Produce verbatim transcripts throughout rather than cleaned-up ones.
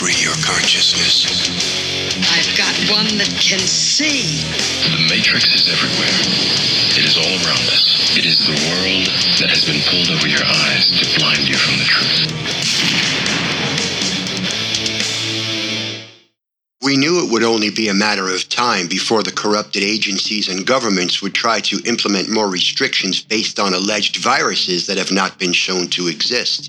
free your consciousness. I've got one that can see. The Matrix is everywhere. It is all around us. It is the world that has been pulled over your eyes to blind you from the truth. We knew it would only be a matter of time before the corrupted agencies and governments would try to implement more restrictions based on alleged viruses that have not been shown to exist.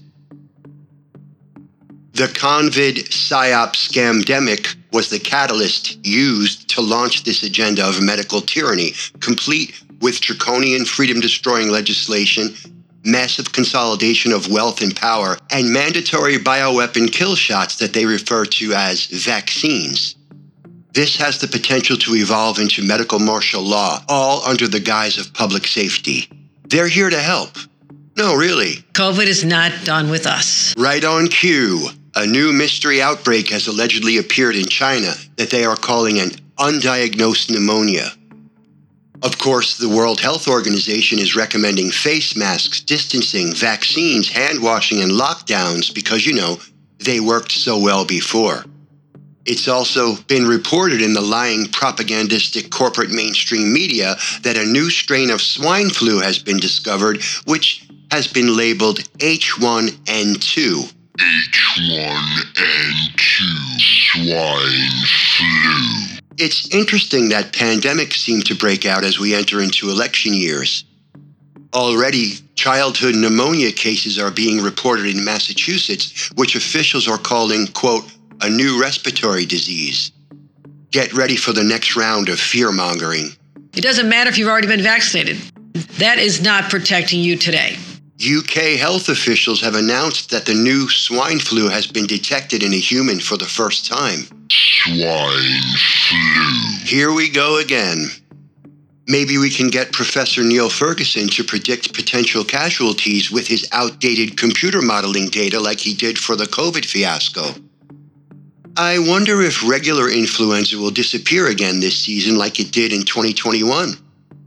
The COVID PSYOP scamdemic was the catalyst used to launch this agenda of medical tyranny, complete with draconian freedom-destroying legislation, massive consolidation of wealth and power, and mandatory bioweapon kill shots that they refer to as vaccines. This has the potential to evolve into medical martial law, all under the guise of public safety. They're here to help. No, really. COVID is not done with us. Right on cue. A new mystery outbreak has allegedly appeared in China that they are calling an undiagnosed pneumonia. Of course, the World Health Organization is recommending face masks, distancing, vaccines, hand washing, and lockdowns because, you know, they worked so well before. It's also been reported in the lying propagandistic corporate mainstream media that a new strain of swine flu has been discovered, which has been labeled H one N two. H one N two swine flu. It's interesting that pandemics seem to break out as we enter into election years. Already, childhood pneumonia cases are being reported in Massachusetts, which officials are calling, quote, a new respiratory disease. Get ready for the next round of fear-mongering. It doesn't matter if you've already been vaccinated. That is not protecting you today. U K health officials have announced that the new swine flu has been detected in a human for the first time. Swine flu. Here we go again. Maybe we can get Professor Neil Ferguson to predict potential casualties with his outdated computer modeling data like he did for the COVID fiasco. I wonder if regular influenza will disappear again this season like it did in twenty twenty-one.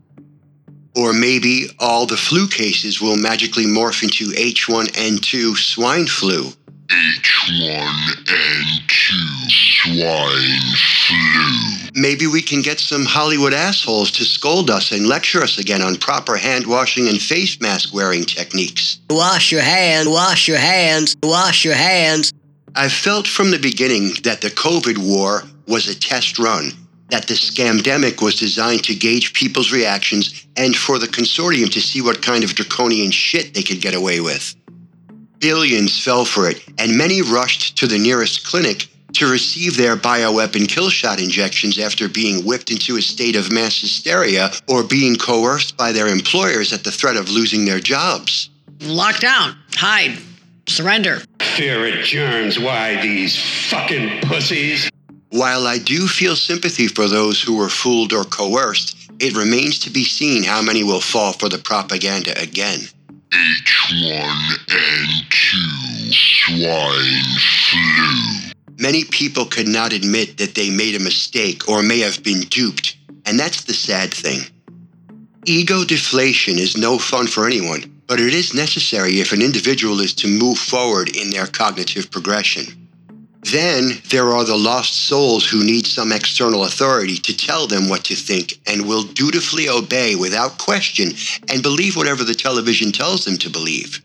Or maybe all the flu cases will magically morph into H one N two swine flu. H one N two swine flu. Maybe we can get some Hollywood assholes to scold us and lecture us again on proper hand washing and face mask wearing techniques. Wash your hands, wash your hands, wash your hands. I've felt from the beginning that the COVID war was a test run, that the scamdemic was designed to gauge people's reactions and for the consortium to see what kind of draconian shit they could get away with. Billions fell for it, and many rushed to the nearest clinic to receive their bioweapon kill shot injections after being whipped into a state of mass hysteria or being coerced by their employers at the threat of losing their jobs. Lock down, hide, surrender. Fear adjourns. Why these fucking pussies? While I do feel sympathy for those who were fooled or coerced, it remains to be seen how many will fall for the propaganda again. H one N two swine flu. Many people could not admit that they made a mistake or may have been duped, and that's the sad thing. Ego deflation is no fun for anyone, but it is necessary if an individual is to move forward in their cognitive progression. Then there are the lost souls who need some external authority to tell them what to think and will dutifully obey without question and believe whatever the television tells them to believe.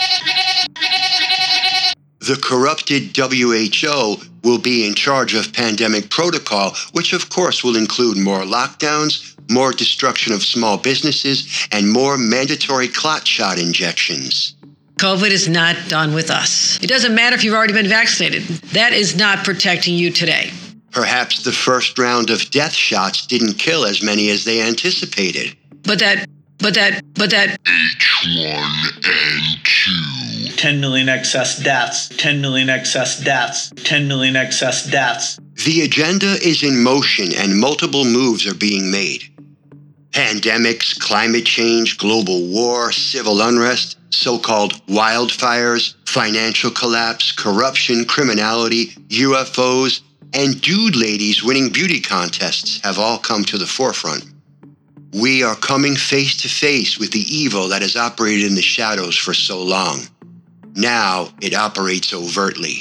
The corrupted W H O will be in charge of pandemic protocol, which of course will include more lockdowns, more destruction of small businesses, and more mandatory clot shot injections. COVID is not done with us. It doesn't matter if you've already been vaccinated. That is not protecting you today. Perhaps the first round of death shots didn't kill as many as they anticipated. But that, but that, but that... H one N two. ten million excess deaths, ten million excess deaths, ten million excess deaths. The agenda is in motion and multiple moves are being made. Pandemics, climate change, global war, civil unrest, so-called wildfires, financial collapse, corruption, criminality, U F Os, and dude ladies winning beauty contests have all come to the forefront. We are coming face to face with the evil that has operated in the shadows for so long. Now it operates overtly.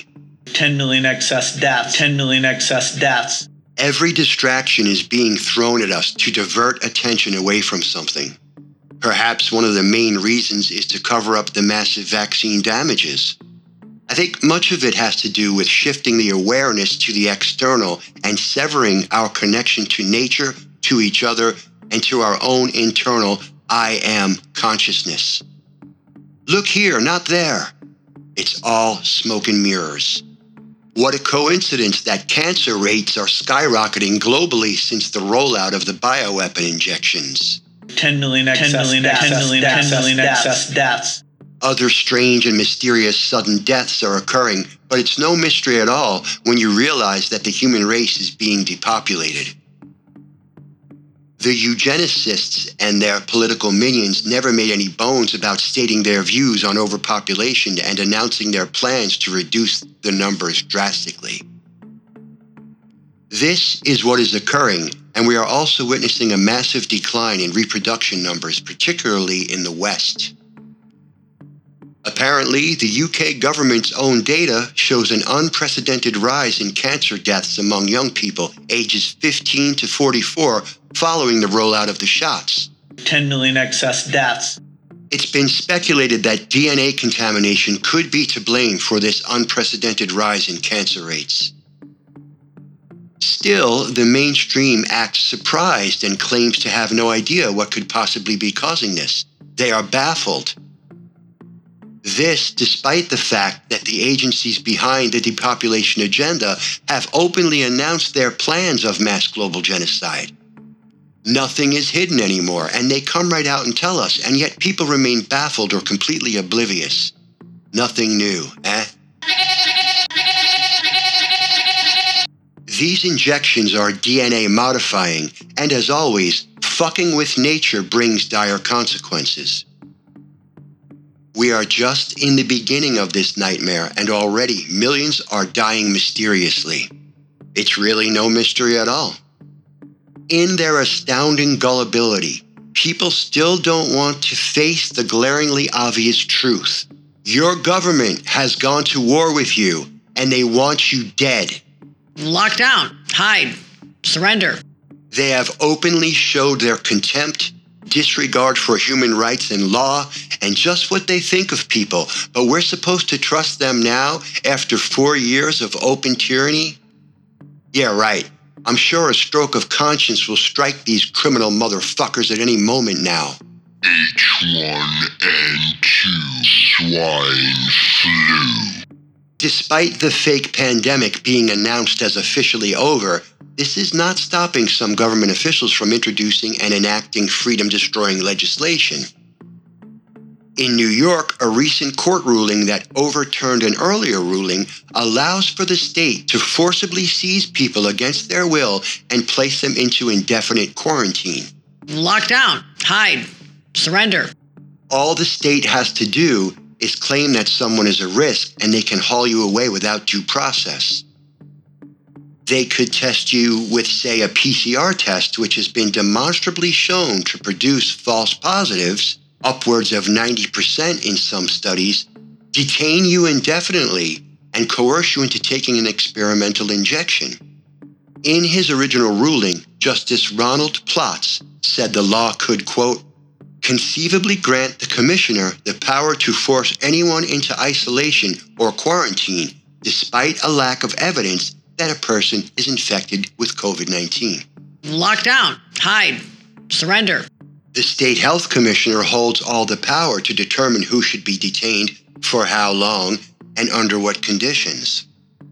ten million excess deaths. ten million excess deaths. Every distraction is being thrown at us to divert attention away from something. Perhaps one of the main reasons is to cover up the massive vaccine damages. I think much of it has to do with shifting the awareness to the external and severing our connection to nature, to each other, and to our own internal I am consciousness. Look here, not there. It's all smoke and mirrors. What a coincidence that cancer rates are skyrocketing globally since the rollout of the bioweapon injections. ten million excess deaths. ten million excess deaths. Other strange and mysterious sudden deaths are occurring, but it's no mystery at all when you realize that the human race is being depopulated. The eugenicists and their political minions never made any bones about stating their views on overpopulation and announcing their plans to reduce the numbers drastically. This is what is occurring, and we are also witnessing a massive decline in reproduction numbers, particularly in the West. Apparently, the U K government's own data shows an unprecedented rise in cancer deaths among young people ages fifteen to forty-four following the rollout of the shots. ten million excess deaths. It's been speculated that D N A contamination could be to blame for this unprecedented rise in cancer rates. Still, the mainstream acts surprised and claims to have no idea what could possibly be causing this. They are baffled. This, despite the fact that the agencies behind the depopulation agenda have openly announced their plans of mass global genocide. Nothing is hidden anymore, and they come right out and tell us, and yet people remain baffled or completely oblivious. Nothing new, eh? These injections are D N A modifying, and as always, fucking with nature brings dire consequences. We are just in the beginning of this nightmare, and already millions are dying mysteriously. It's really no mystery at all. In their astounding gullibility, people still don't want to face the glaringly obvious truth. Your government has gone to war with you, and they want you dead. Lock down, hide, surrender. They have openly showed their contempt, disregard for human rights and law, and just what they think of people. But we're supposed to trust them now after four years of open tyranny? Yeah, right. I'm sure a stroke of conscience will strike these criminal motherfuckers at any moment now. H one N two Swine Flu. Despite the fake pandemic being announced as officially over, this is not stopping some government officials from introducing and enacting freedom-destroying legislation. In New York, a recent court ruling that overturned an earlier ruling allows for the state to forcibly seize people against their will and place them into indefinite quarantine. Lock down, hide, surrender. All the state has to do is claim that someone is a risk, and they can haul you away without due process. They could test you with, say, a P C R test, which has been demonstrably shown to produce false positives, upwards of ninety percent in some studies, detain you indefinitely, and coerce you into taking an experimental injection. In his original ruling, Justice Ronald Plotz said the law could, quote, conceivably grant the commissioner the power to force anyone into isolation or quarantine despite a lack of evidence that a person is infected with COVID nineteen. Lock down, hide, surrender. The state health commissioner holds all the power to determine who should be detained, for how long, and under what conditions.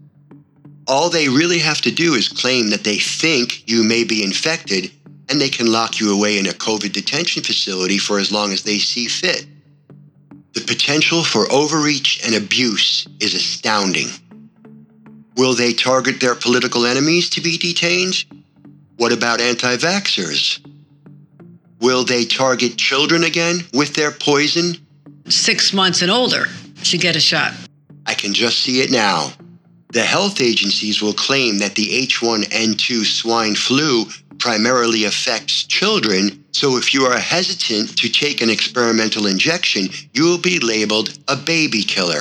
All they really have to do is claim that they think you may be infected, and they can lock you away in a COVID detention facility for as long as they see fit. The potential for overreach and abuse is astounding. Will they target their political enemies to be detained? What about anti-vaxxers? Will they target children again with their poison? Six months and older should get a shot. I can just see it now. The health agencies will claim that the H one N two swine flu primarily affects children, so if you are hesitant to take an experimental injection, you will be labeled a baby killer.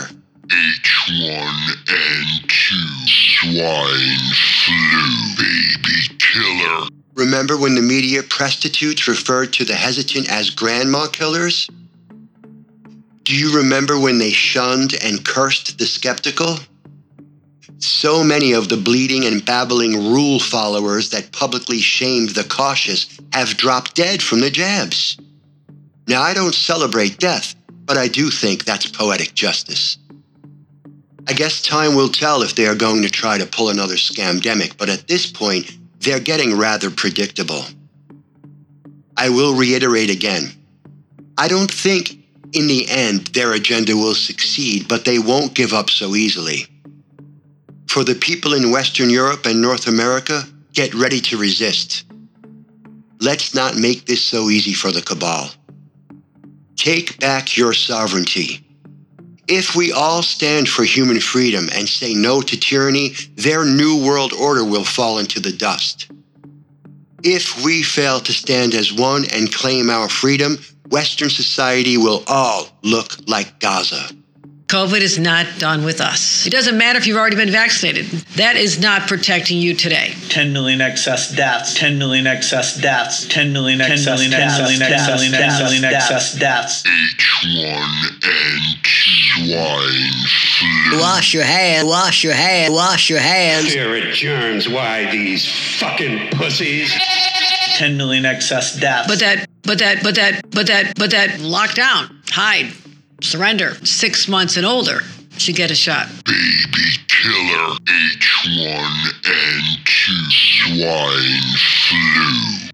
H one N two swine flu, baby killer. Remember when the media prostitutes referred to the hesitant as grandma killers? Do you remember when they shunned and cursed the skeptical? So many of the bleating and babbling rule followers that publicly shamed the cautious have dropped dead from the jabs. Now, I don't celebrate death, but I do think that's poetic justice. I guess time will tell if they are going to try to pull another scamdemic, but at this point, they're getting rather predictable. I will reiterate again. I don't think in the end their agenda will succeed, but they won't give up so easily. For the people in Western Europe and North America, get ready to resist. Let's not make this so easy for the cabal. Take back your sovereignty. If we all stand for human freedom and say no to tyranny, their new world order will fall into the dust. If we fail to stand as one and claim our freedom, Western society will all look like Gaza. COVID is not done with us. It doesn't matter if you've already been vaccinated. That is not protecting you today. ten million excess deaths. ten million excess deaths. ten million excess deaths. ten million excess deaths. H one N two swine flu. Wash your hands. Wash your hands. Wash your hands. Here it germs. Why these fucking pussies? ten million excess deaths. But that, but that, but that, but that, but that lockdown, hide, surrender, six months and older should get a shot. Baby killer. H one N two swine flu.